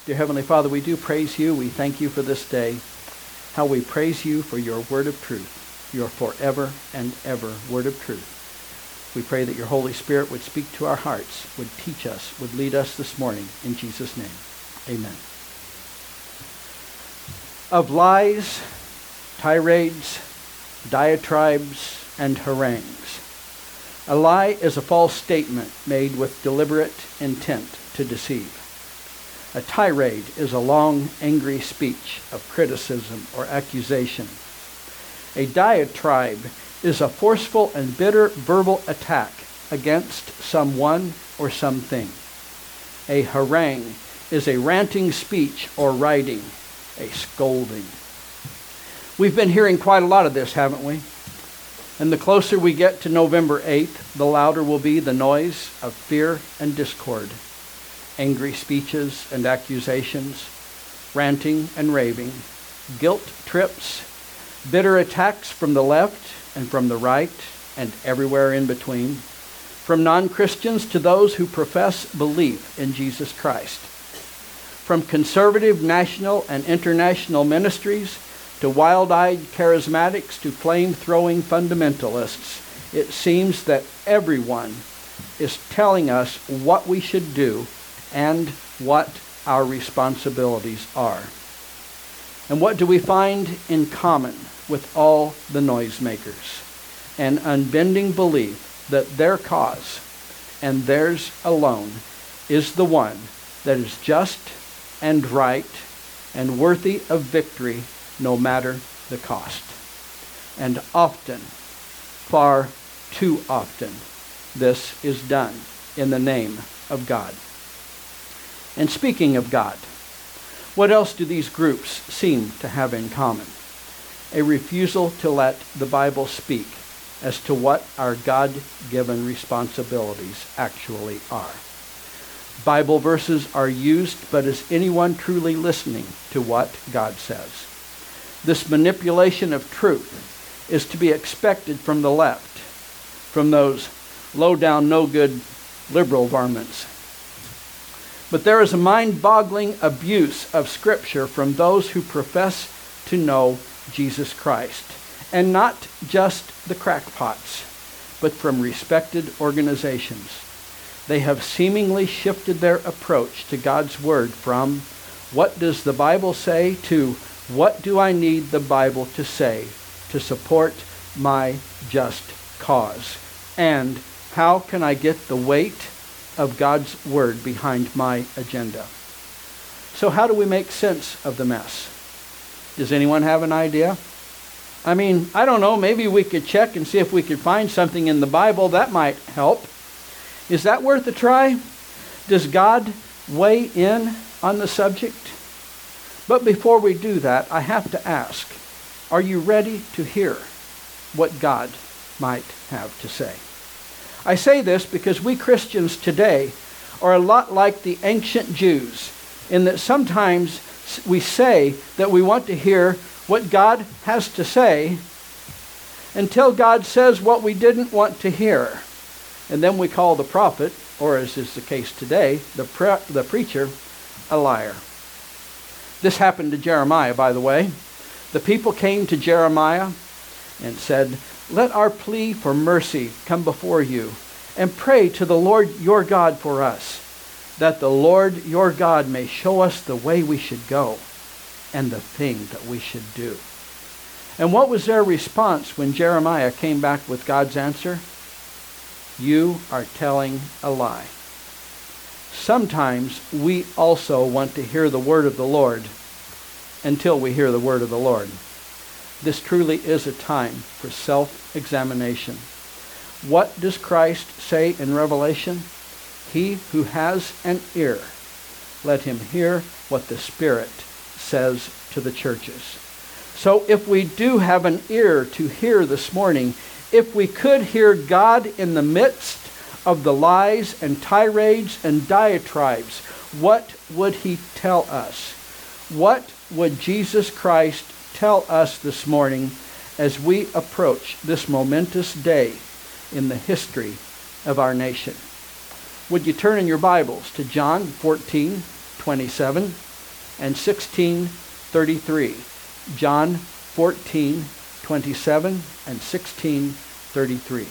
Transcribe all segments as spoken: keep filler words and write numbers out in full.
Dear Heavenly Father, we do praise you. We thank you for this day. How we praise you for your word of truth, your forever and ever word of truth. We pray that your Holy Spirit would speak to our hearts, would teach us, would lead us this morning. In Jesus' name, amen. Of lies, tirades, diatribes, and harangues. A lie is a false statement made with deliberate intent to deceive. A tirade is a long, angry speech of criticism or accusation. A diatribe is a forceful and bitter verbal attack against someone or something. A harangue is a ranting speech or writing, a scolding. We've been hearing quite a lot of this, haven't we? And the closer we get to November eighth, the louder will be the noise of fear and discord. Angry speeches and accusations, ranting and raving, guilt trips, bitter attacks from the left and from the right and everywhere in between, from non-Christians to those who profess belief in Jesus Christ, from conservative national and international ministries to wild-eyed charismatics to flame-throwing fundamentalists. It seems that everyone is telling us what we should do and what our responsibilities are. And what do we find in common with all the noisemakers? An unbending belief that their cause and theirs alone is the one that is just and right and worthy of victory no matter the cost. And often, far too often, this is done in the name of God. And speaking of God, what else do these groups seem to have in common? A refusal to let the Bible speak as to what our God-given responsibilities actually are. Bible verses are used, but is anyone truly listening to what God says? This manipulation of truth is to be expected from the left, from those low-down, no-good liberal varmints. But there is a mind-boggling abuse of Scripture from those who profess to know Jesus Christ. And not just the crackpots, but from respected organizations. They have seemingly shifted their approach to God's Word from, what does the Bible say, to, what do I need the Bible to say to support my just cause? And how can I get the weight of God's Word behind my agenda? So how do we make sense of the mess? Does anyone have an idea? I mean, I don't know, maybe we could check and see if we could find something in the Bible that might help. Is that worth a try? Does God weigh in on the subject? But before we do that, I have to ask, are you ready to hear what God might have to say? I say this because we Christians today are a lot like the ancient Jews in that sometimes we say that we want to hear what God has to say until God says what we didn't want to hear. And then we call the prophet, or as is the case today, the, pre- the preacher, a liar. This happened to Jeremiah, by the way. The people came to Jeremiah and said, let our plea for mercy come before you, and pray to the Lord your God for us, that the Lord your God may show us the way we should go, and the thing that we should do. And what was their response when Jeremiah came back with God's answer? You are telling a lie. Sometimes we also want to hear the word of the Lord until we hear the word of the Lord. This truly is a time for self-examination. What does Christ say in Revelation? He who has an ear, let him hear what the Spirit says to the churches. So if we do have an ear to hear this morning, if we could hear God in the midst of the lies and tirades and diatribes, what would he tell us? What would Jesus Christ tell us this morning as we approach this momentous day in the history of our nation? Would you turn in your Bibles to John fourteen twenty-seven? and sixteen thirty-three. John fourteen twenty-seven and sixteen thirty-three.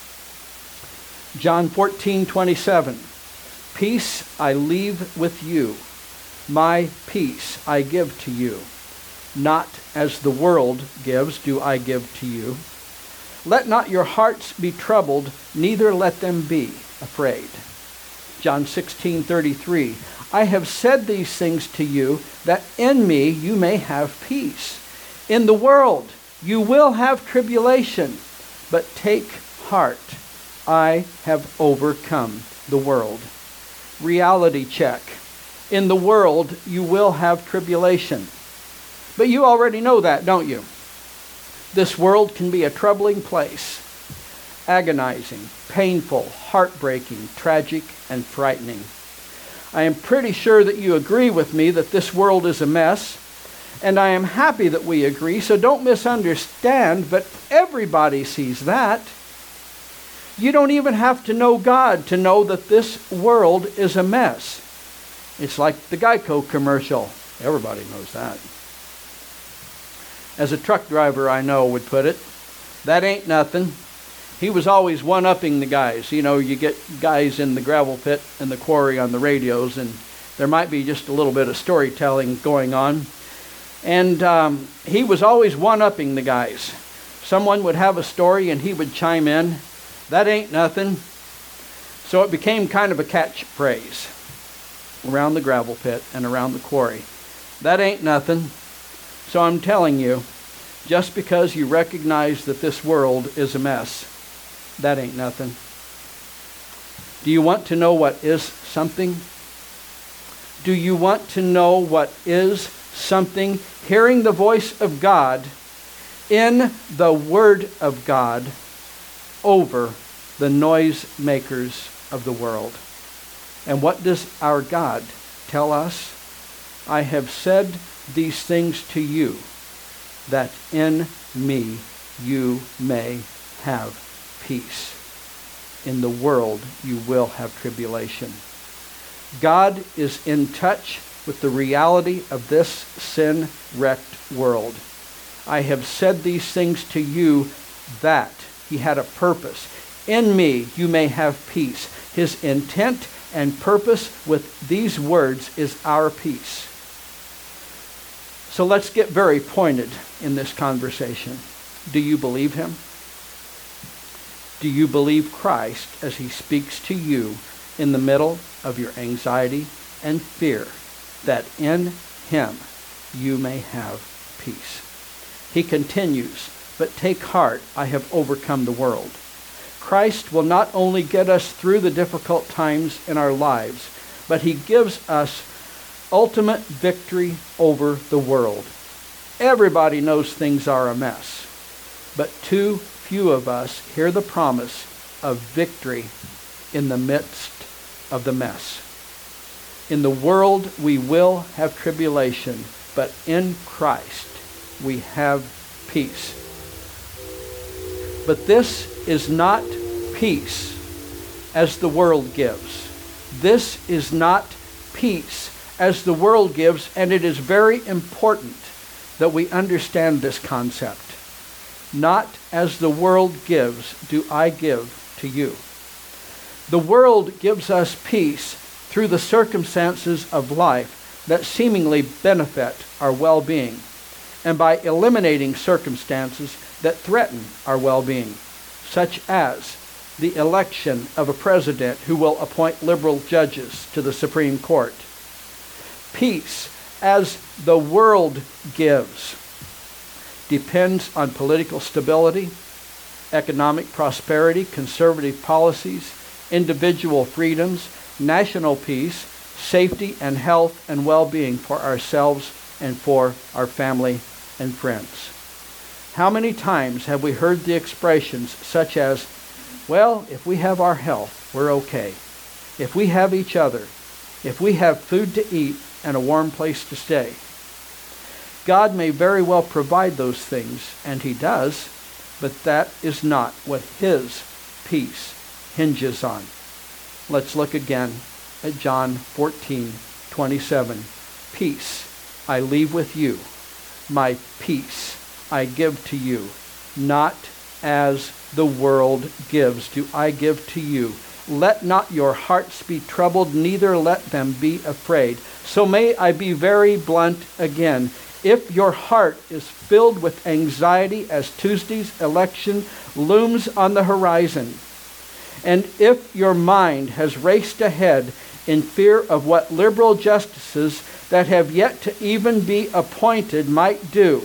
John fourteen twenty-seven. Peace I leave with you. My peace I give to you. Not as the world gives do I give to you. Let not your hearts be troubled, neither let them be afraid. John sixteen thirty-three. I have said these things to you, that in me you may have peace. In the world you will have tribulation, but take heart. I have overcome the world. Reality check. In the world you will have tribulation. But you already know that, don't you? This world can be a troubling place, agonizing, painful, heartbreaking, tragic, and frightening. I am pretty sure that you agree with me that this world is a mess, and I am happy that we agree, so don't misunderstand, but everybody sees that. You don't even have to know God to know that this world is a mess. It's like the Geico commercial. Everybody knows that. As a truck driver I know would put it, that ain't nothing. He was always one-upping the guys. You know, you get guys in the gravel pit and the quarry on the radios, and there might be just a little bit of storytelling going on. And um, he was always one-upping the guys. Someone would have a story and he would chime in, that ain't nothing. So it became kind of a catchphrase around the gravel pit and around the quarry. That ain't nothing. So I'm telling you, just because you recognize that this world is a mess, that ain't nothing. Do you want to know what is something? Do you want to know what is something? Hearing the voice of God in the Word of God over the noise makers of the world. And what does our God tell us? I have said these things to you, that in me you may have peace. In the world you will have tribulation. God is in touch with the reality of this sin-wrecked world. I have said these things to you that he had a purpose. In me you may have peace. His intent and purpose with these words is our peace. So let's get very pointed in this conversation. Do you believe him? Do you believe Christ as he speaks to you in the middle of your anxiety and fear, that in him you may have peace? He continues, but take heart, I have overcome the world. Christ will not only get us through the difficult times in our lives, but he gives us ultimate victory over the world. Everybody knows things are a mess, but too few of us hear the promise of victory in the midst of the mess. In the world we will have tribulation, but in Christ we have peace. But this is not peace as the world gives. This is not peace as the world gives, and it is very important that we understand this concept. Not as the world gives do I give to you. The world gives us peace through the circumstances of life that seemingly benefit our well-being, and by eliminating circumstances that threaten our well-being, such as the election of a president who will appoint liberal judges to the Supreme Court. Peace, as the world gives, depends on political stability, economic prosperity, conservative policies, individual freedoms, national peace, safety and health and well-being for ourselves and for our family and friends. How many times have we heard the expressions such as, well, if we have our health, we're okay. If we have each other, if we have food to eat and a warm place to stay. God may very well provide those things, and he does, but that is not what his peace hinges on. Let's look again at John fourteen twenty-seven. Peace I leave with you. My peace I give to you. Not as the world gives do I give to you. Let not your hearts be troubled, neither let them be afraid. So may I be very blunt again. If your heart is filled with anxiety as Tuesday's election looms on the horizon, and if your mind has raced ahead in fear of what liberal justices that have yet to even be appointed might do,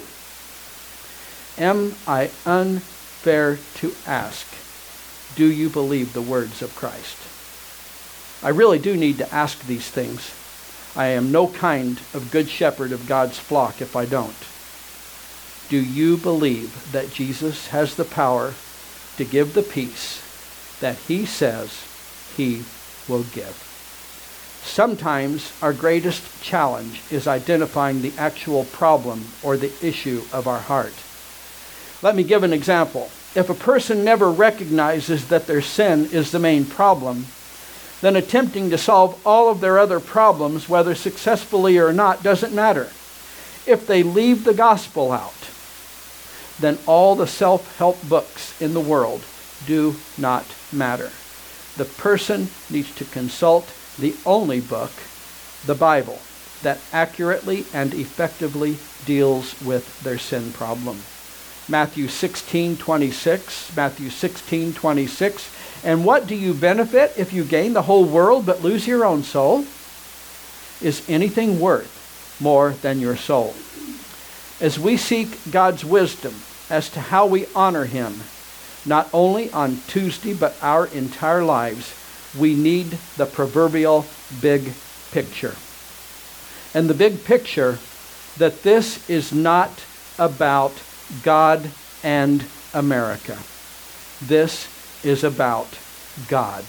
am I unfair to ask, do you believe the words of Christ? I really do need to ask these things. I am no kind of good shepherd of God's flock if I don't. Do you believe that Jesus has the power to give the peace that he says he will give? Sometimes our greatest challenge is identifying the actual problem or the issue of our heart. Let me give an example. If a person never recognizes that their sin is the main problem, then attempting to solve all of their other problems, whether successfully or not, doesn't matter. If they leave the gospel out, then all the self-help books in the world do not matter. The person needs to consult the only book, the Bible, that accurately and effectively deals with their sin problem. Matthew sixteen twenty-six, Matthew sixteen twenty-six. And what do you benefit if you gain the whole world but lose your own soul? Is anything worth more than your soul? As we seek God's wisdom as to how we honor him, not only on Tuesday but our entire lives, we need the proverbial big picture. And the big picture that this is not about God and America. This is about God.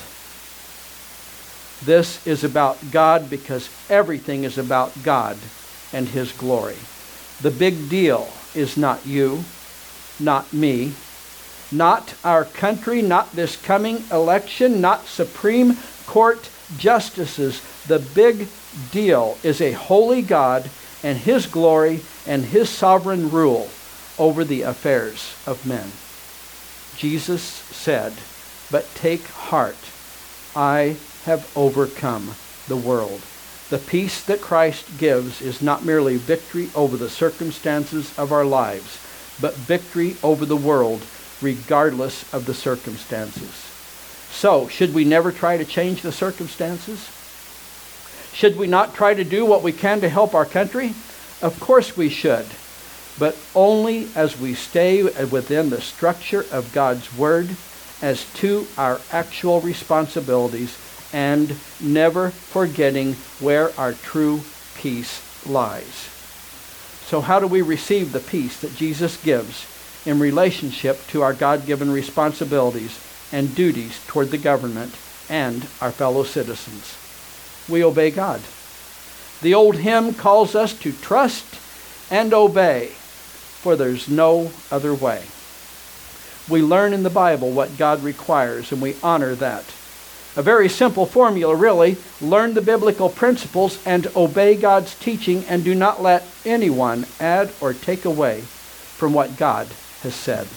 This is about God because everything is about God and his glory. The big deal is not you, not me, not our country, not this coming election, not Supreme Court justices. The big deal is a holy God and his glory and his sovereign rule over the affairs of men. Jesus said, "But take heart, I have overcome the world." The peace that Christ gives is not merely victory over the circumstances of our lives, but victory over the world, regardless of the circumstances. So, should we never try to change the circumstances? Should we not try to do what we can to help our country? Of course we should, but only as we stay within the structure of God's Word as to our actual responsibilities and never forgetting where our true peace lies. So how do we receive the peace that Jesus gives in relationship to our God-given responsibilities and duties toward the government and our fellow citizens? We obey God. The old hymn calls us to trust and obey, for there's no other way. We learn in the Bible what God requires, and we honor that. A very simple formula, really. Learn the biblical principles and obey God's teaching, and do not let anyone add or take away from what God has said.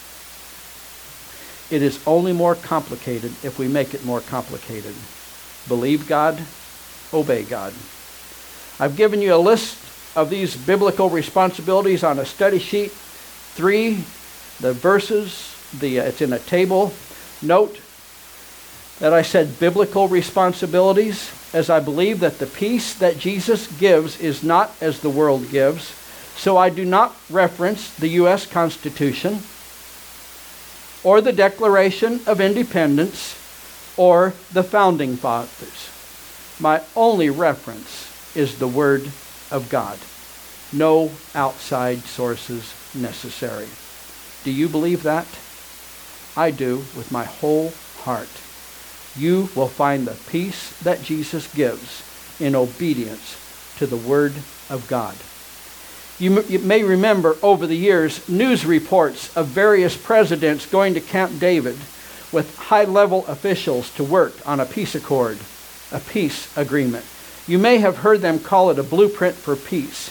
It is only more complicated if we make it more complicated. Believe God, obey God. I've given you a list of these biblical responsibilities on a study sheet. Three, the verses, the it's in a table. Note that I said biblical responsibilities, as I believe that the peace that Jesus gives is not as the world gives. So I do not reference the U S Constitution or the Declaration of Independence or the Founding Fathers. My only reference is the Word of God. No outside sources necessary. Do you believe that? I do with my whole heart. You will find the peace that Jesus gives in obedience to the Word of God. You, m- you may remember over the years news reports of various presidents going to Camp David with high-level officials to work on a peace accord, a peace agreement. You may have heard them call it a blueprint for peace.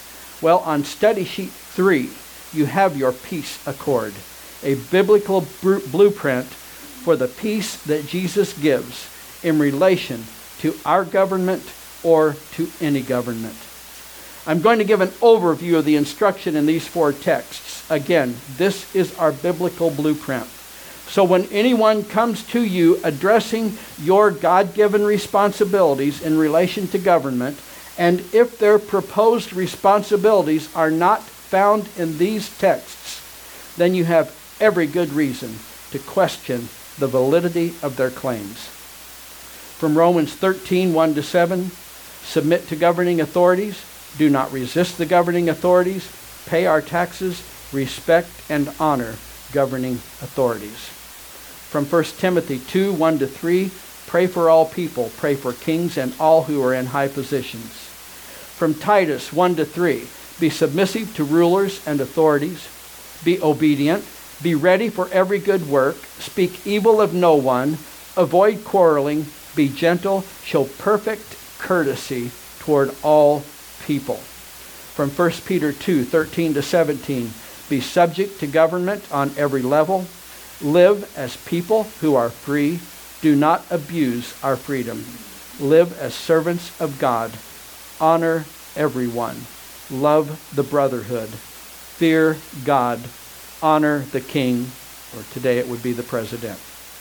Well, on study sheet three, you have your peace accord, a biblical br- blueprint for the peace that Jesus gives in relation to our government or to any government. I'm going to give an overview of the instruction in these four texts. Again, this is our biblical blueprint. So when anyone comes to you addressing your God-given responsibilities in relation to government, and if their proposed responsibilities are not found in these texts, then you have every good reason to question the validity of their claims. From Romans thirteen, one to seven, submit to governing authorities, do not resist the governing authorities, pay our taxes, respect and honor governing authorities. From First Timothy two, one to three, pray for all people, pray for kings and all who are in high positions. From Titus one to three, be submissive to rulers and authorities, be obedient, be ready for every good work, speak evil of no one, avoid quarreling, be gentle, show perfect courtesy toward all people. From First Peter two, thirteen to seventeen, be subject to government on every level, live as people who are free, do not abuse our freedom, live as servants of God, honor everyone, love the brotherhood, fear God, honor the king, or today it would be the president.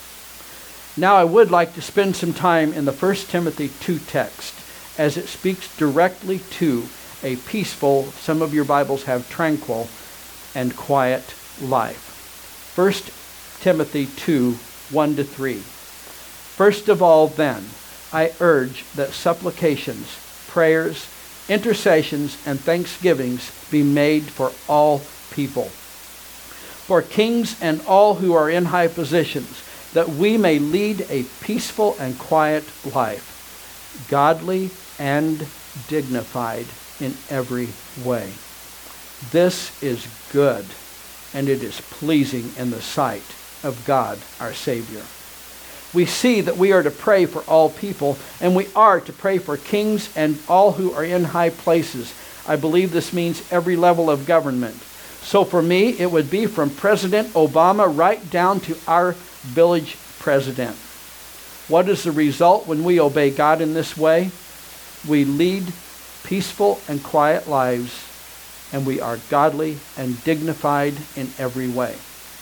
Now I would like to spend some time in the First Timothy two text, as it speaks directly to a peaceful, some of your Bibles have tranquil, and quiet life. First Timothy two, one to three. First of all then, I urge that supplications, prayers, intercessions, and thanksgivings be made for all people, for kings and all who are in high positions, that we may lead a peaceful and quiet life, godly and dignified in every way. This is good, and it is pleasing in the sight of God our Savior. We see that we are to pray for all people, and we are to pray for kings and all who are in high places. I believe this means every level of government. So for me, it would be from President Obama right down to our village president. What is the result when we obey God in this way? We lead peaceful and quiet lives, and we are godly and dignified in every way.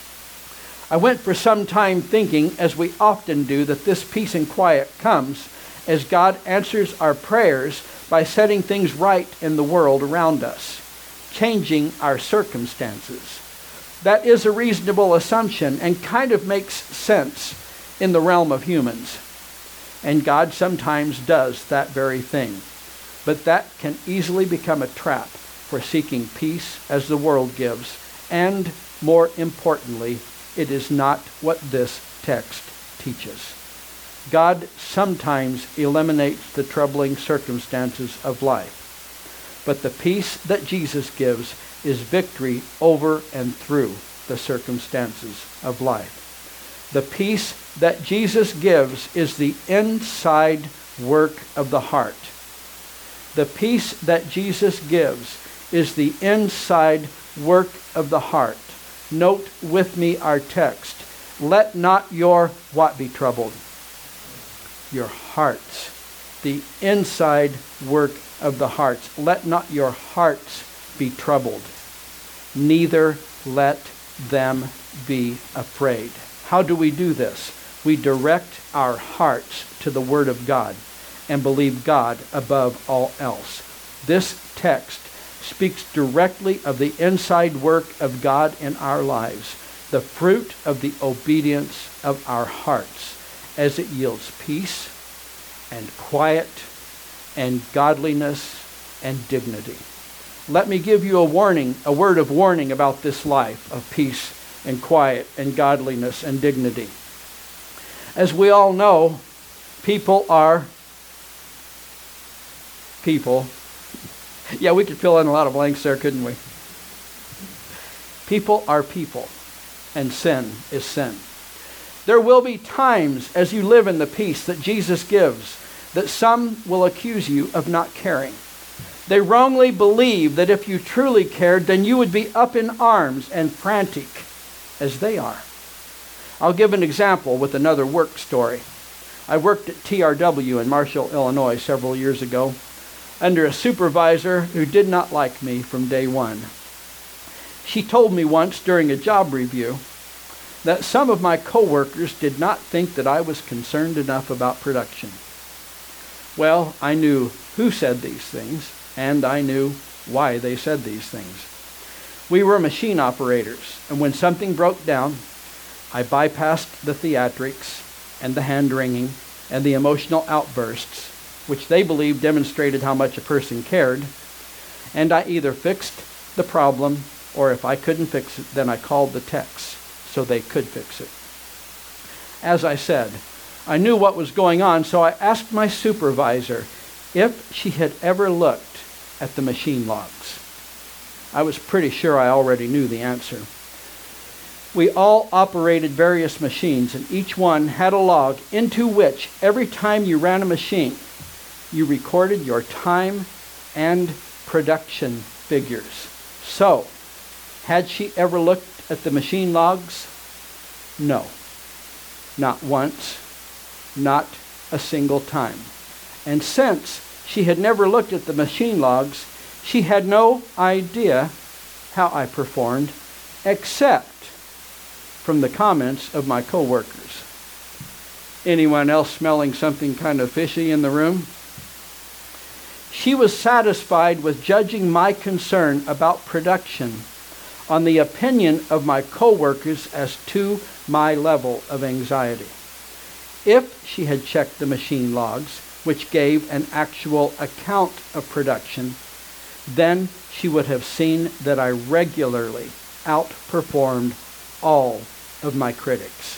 I went for some time thinking, as we often do, that this peace and quiet comes as God answers our prayers by setting things right in the world around us, changing our circumstances. That is a reasonable assumption and kind of makes sense in the realm of humans. And God sometimes does that very thing. But that can easily become a trap for seeking peace as the world gives. And more importantly, it is not what this text teaches. God sometimes eliminates the troubling circumstances of life. But the peace that Jesus gives is victory over and through the circumstances of life. The peace that Jesus gives is the inside work of the heart. The peace that Jesus gives is the inside work of the heart. Note with me our text. Let not your what be troubled? Your hearts. The inside work of the hearts. Let not your hearts be troubled. Neither let them be afraid. How do we do this? We direct our hearts to the Word of God and believe God above all else. This text speaks directly of the inside work of God in our lives, the fruit of the obedience of our hearts, as it yields peace and quiet and godliness and dignity. Let me give you a warning, a word of warning about this life of peace and quiet and godliness and dignity. As we all know, people are people. Yeah, we could fill in a lot of blanks there, couldn't we? People are people, and sin is sin. There will be times as you live in the peace that Jesus gives that some will accuse you of not caring. They wrongly believe that if you truly cared, then you would be up in arms and frantic as they are. I'll give an example with another work story. I worked at T R W in Marshall, Illinois several years ago under a supervisor who did not like me from day one. She told me once during a job review that some of my coworkers did not think that I was concerned enough about production. Well, I knew who said these things, and I knew why they said these things. We were machine operators, and when something broke down, I bypassed the theatrics and the hand-wringing and the emotional outbursts, which they believed demonstrated how much a person cared, and I either fixed the problem, or if I couldn't fix it, then I called the techs so they could fix it. As I said, I knew what was going on, so I asked my supervisor if she had ever looked at the machine logs. I was pretty sure I already knew the answer. We all operated various machines, and each one had a log into which every time you ran a machine, you recorded your time and production figures. So, had she ever looked at the machine logs? No. Not once. Not a single time. And since she had never looked at the machine logs, she had no idea how I performed, except from the comments of my coworkers. Anyone else smelling something kind of fishy in the room? She was satisfied with judging my concern about production on the opinion of my coworkers as to my level of anxiety. If she had checked the machine logs, which gave an actual account of production, then she would have seen that I regularly outperformed all of my critics.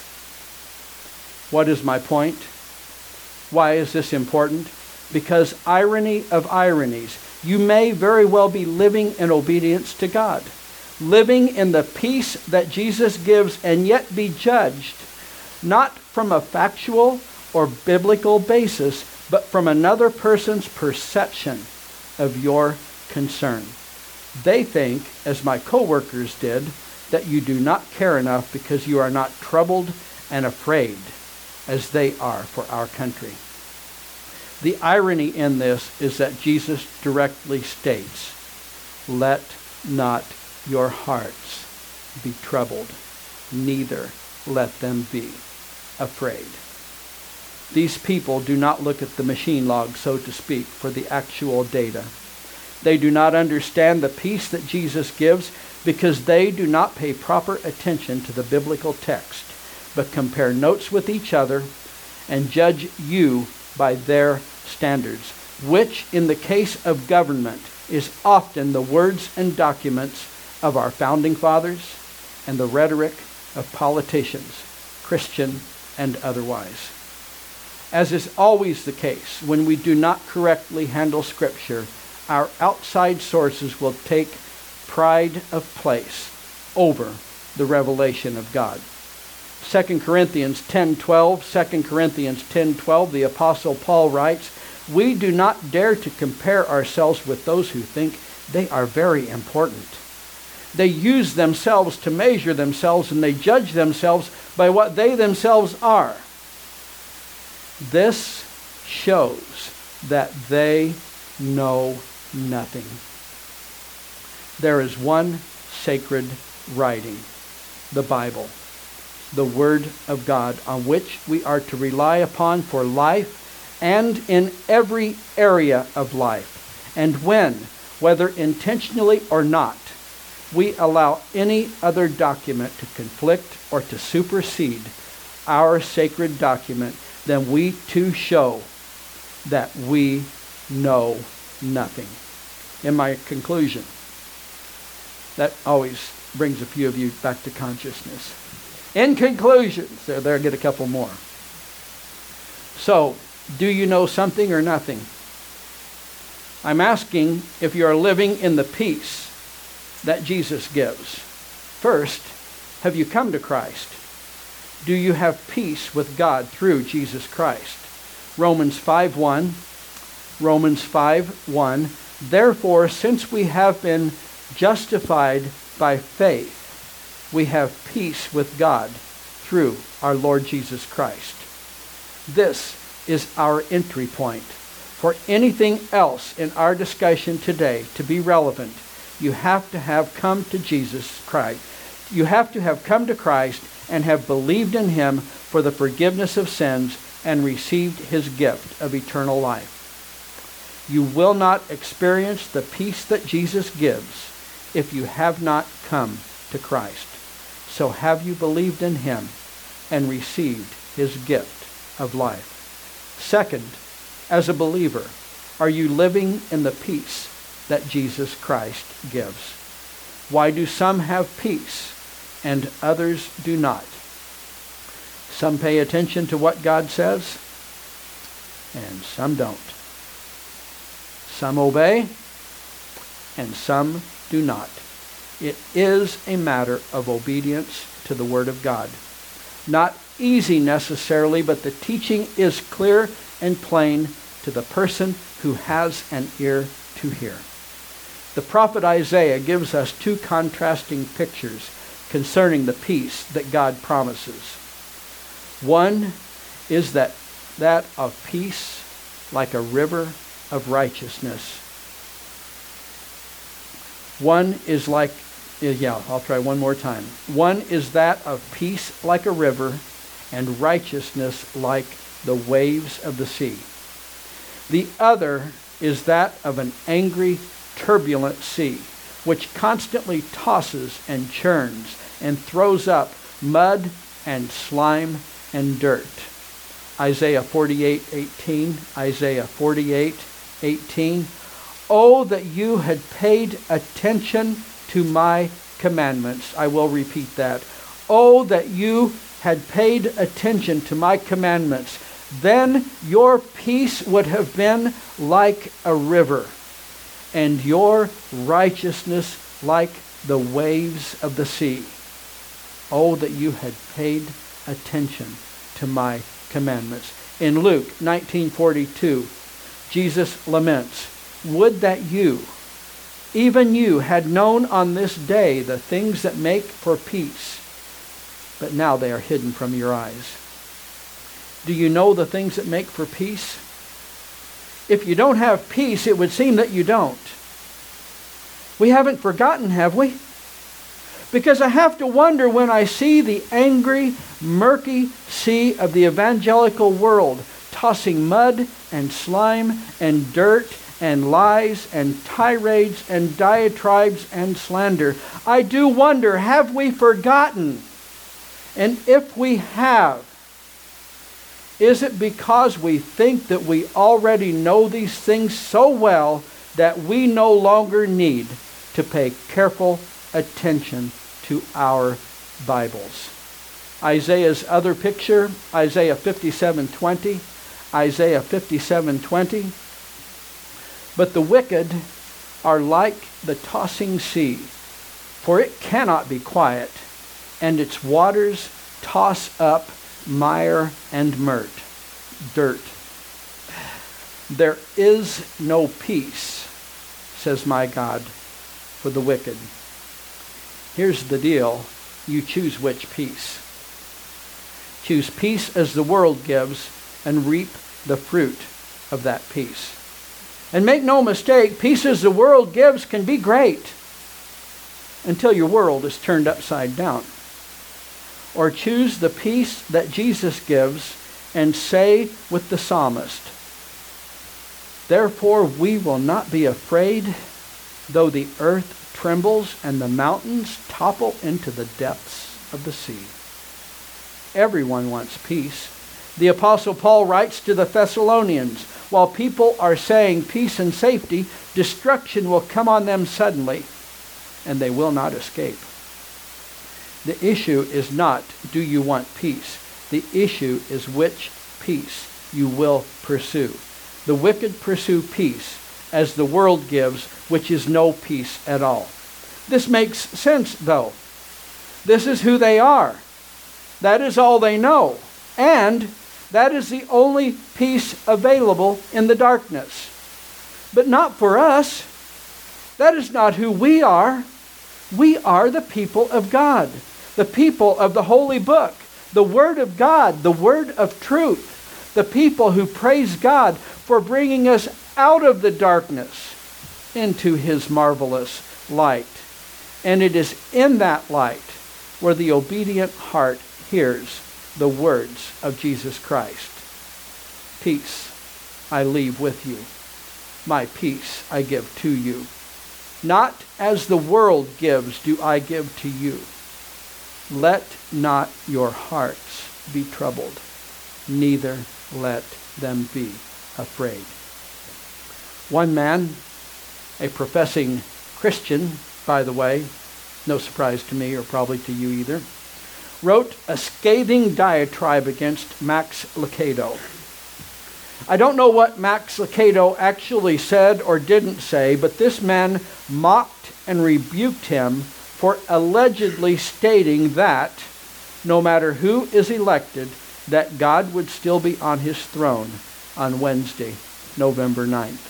What is my point? Why is this important? Because irony of ironies, you may very well be living in obedience to God, living in the peace that Jesus gives, and yet be judged not from a factual or biblical basis, but from another person's perception of your concern. They think, as my coworkers did, that you do not care enough because you are not troubled and afraid as they are for our country. The irony in this is that Jesus directly states, "Let not your hearts be troubled, neither let them be afraid." These people do not look at the machine log, so to speak, for the actual data. They do not understand the peace that Jesus gives because they do not pay proper attention to the biblical text, but compare notes with each other and judge you by their standards, which in the case of government is often the words and documents of our founding fathers and the rhetoric of politicians, Christian and otherwise. As is always the case, when we do not correctly handle Scripture, our outside sources will take pride of place over the revelation of God. Second Corinthians ten twelve, Second Corinthians ten twelve, the Apostle Paul writes, "We do not dare to compare ourselves with those who think they are very important. They use themselves to measure themselves, and they judge themselves by what they themselves are. This shows that they know nothing." There is one sacred writing, the Bible, the Word of God, on which we are to rely upon for life and in every area of life. And when, whether intentionally or not, we allow any other document to conflict or to supersede our sacred document, then we too show that we know nothing. In my conclusion, that always brings a few of you back to consciousness. In conclusion, so there, get a couple more. So, do you know something or nothing? I'm asking if you are living in the peace that Jesus gives. First, have you come to Christ? Do you have peace with God through Jesus Christ? Romans five one. Romans five one. Therefore, since we have been justified by faith, we have peace with God through our Lord Jesus Christ. This is our entry point. For anything else in our discussion today to be relevant, you have to have come to Jesus Christ. You have to have come to Christ and have believed in him for the forgiveness of sins and received his gift of eternal life. You will not experience the peace that Jesus gives if you have not come to Christ. So have you believed in him and received his gift of life? Second, as a believer, are you living in the peace that Jesus Christ gives? Why do some have peace and others do not? Some pay attention to what God says, and some don't. Some obey, and some do not. It is a matter of obedience to the Word of God. Not easy necessarily, but the teaching is clear and plain to the person who has an ear to hear. The prophet Isaiah gives us two contrasting pictures concerning the peace that God promises. One is that that of peace like a river of righteousness. One is like, yeah, I'll try one more time. One is that of peace like a river and righteousness like the waves of the sea. The other is that of an angry, turbulent sea, which constantly tosses and churns and throws up mud and slime and dirt. Isaiah forty-eight eighteen, Isaiah forty-eight eighteen. Oh, that you had paid attention to my commandments. I will repeat that. Oh, that you had paid attention to my commandments. Then your peace would have been like a river, and your righteousness like the waves of the sea. Oh, that you had paid attention to my commandments. In Luke nineteen forty-two, Jesus laments, would that you, even you, had known on this day the things that make for peace, but now they are hidden from your eyes. Do you know the things that make for peace? If you don't have peace, it would seem that you don't. We haven't forgotten, have we? Because I have to wonder when I see the angry, murky sea of the evangelical world tossing mud and slime and dirt and lies and tirades and diatribes and slander. I do wonder, have we forgotten? And if we have, is it because we think that we already know these things so well that we no longer need to pay careful attention to our Bibles? Isaiah's other picture, Isaiah fifty-seven twenty, Isaiah fifty-seven twenty. But the wicked are like the tossing sea, for it cannot be quiet, and its waters toss up mire and murt, dirt. There is no peace, says my God, for the wicked. Here's the deal. You choose which peace. Choose peace as the world gives and reap the fruit of that peace. And make no mistake, peace as the world gives can be great until your world is turned upside down. Or choose the peace that Jesus gives and say with the psalmist, therefore we will not be afraid, though the earth trembles and the mountains topple into the depths of the sea. Everyone wants peace. The Apostle Paul writes to the Thessalonians, while people are saying peace and safety, destruction will come on them suddenly, and they will not escape. The issue is not, do you want peace? The issue is which peace you will pursue. The wicked pursue peace as the world gives, which is no peace at all. This makes sense, though. This is who they are. That is all they know. And that is the only peace available in the darkness. But not for us. That is not who we are. We are the people of God, the people of the Holy Book, the Word of God, the Word of truth, the people who praise God for bringing us out of the darkness into His marvelous light. And it is in that light where the obedient heart hears the words of Jesus Christ. Peace I leave with you. My peace I give to you. Not as the world gives do I give to you. Let not your hearts be troubled, neither let them be afraid. One man, a professing Christian, by the way, no surprise to me or probably to you either, wrote a scathing diatribe against Max Lucado. I don't know what Max Lucado actually said or didn't say, but this man mocked and rebuked him for allegedly stating that no matter who is elected, that God would still be on his throne on Wednesday, November ninth.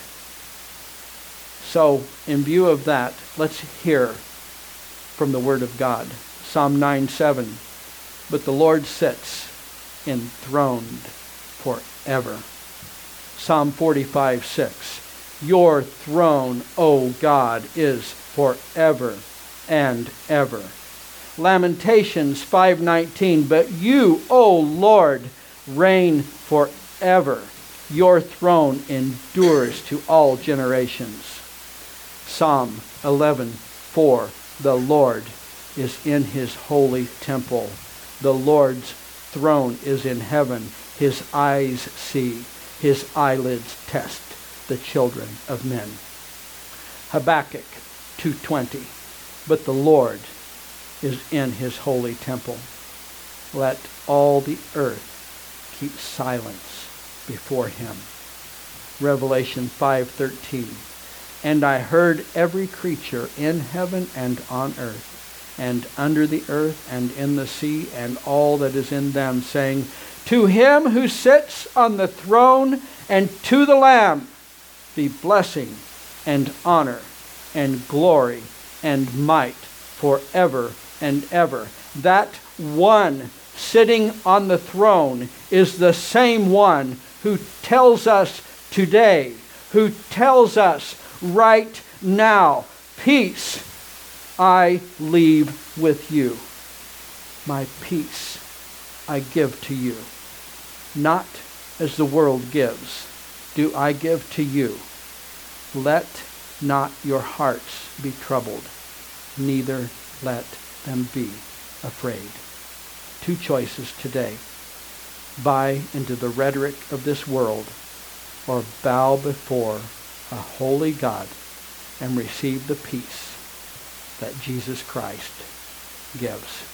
So, in view of that, let's hear from the Word of God. Psalm nine seven. But the Lord sits enthroned forever. Psalm forty-five six. Your throne, O God, is forever and ever. Lamentations five nineteen. But you, O Lord, reign forever. Your throne endures to all generations. Psalm eleven four. The Lord is in his holy temple. The Lord's throne is in heaven. His eyes see. His eyelids test the children of men. Habakkuk two twenty. But the Lord is in his holy temple. Let all the earth keep silence before him. Revelation five thirteen. And I heard every creature in heaven and on earth, and under the earth, and in the sea, and all that is in them, saying, To him who sits on the throne, and to the Lamb, be blessing, and honor, and glory, and might, forever and ever. That one sitting on the throne is the same one who tells us today, who tells us right now, peace I leave with you. My peace I give to you. Not as the world gives, do I give to you. Let not your hearts be troubled, neither let them be afraid. Two choices today. Buy into the rhetoric of this world, or bow before a holy God and receive the peace that Jesus Christ gives.